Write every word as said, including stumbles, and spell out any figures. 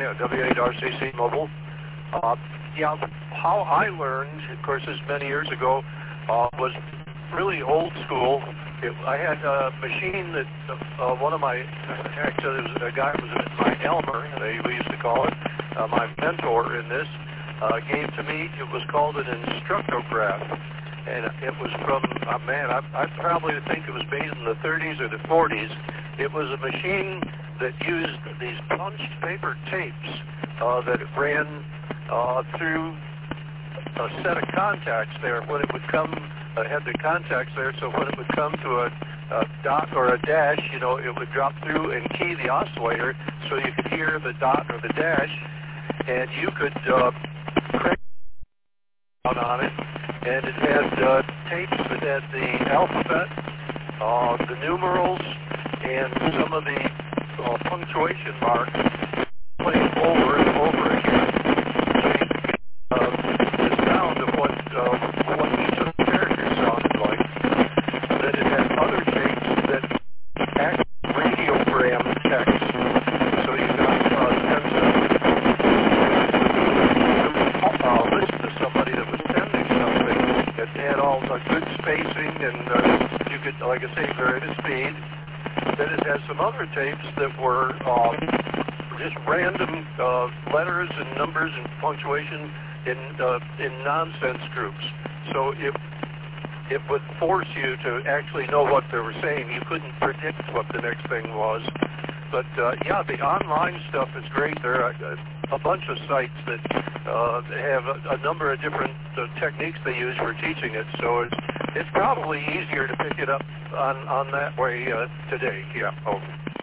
yeah, W eight R C C Mobile. Uh, yeah, how I learned, of course, this many years ago, uh, was really old school. It, I had a machine that uh, one of my, actually, it was a guy who was my Elmer, they, we used to call it, uh, my mentor in this, uh, gave to me. It was called an Instructograph. And it was from, uh, man, I, I probably think it was made in the thirties or the forties. It was a machine that used these punched paper tapes uh, that ran uh, through a set of contacts there. When it would come, uh, had the contacts there, so when it would come to a, a dot or a dash, you know, it would drop through and key the oscillator so you could hear the dot or the dash, and you could uh, crank out on it. And it had uh, tapes that had the alphabet, uh, the numerals, and some of the uh, punctuation marks played over and over again. So you could get uh, the sound of what, uh, what each of the characters sounded like. Then it had other tapes that act radiogram text. So you got uh, sense of uh, listen to somebody that was sending something. It had all the good spacing, and uh, you could, like I say, vary the speed. Then it has some other tapes that were uh, just random uh, letters and numbers and punctuation in uh, in nonsense groups. So it it would force you to actually know what they were saying. You couldn't predict what the next thing was. But uh, yeah, the online stuff is great. There are a, a bunch of sites that uh, have a, a number of different uh, techniques they use for teaching it. So it's it's probably easier to pick it up on on that way uh, today. Yeah. Oh.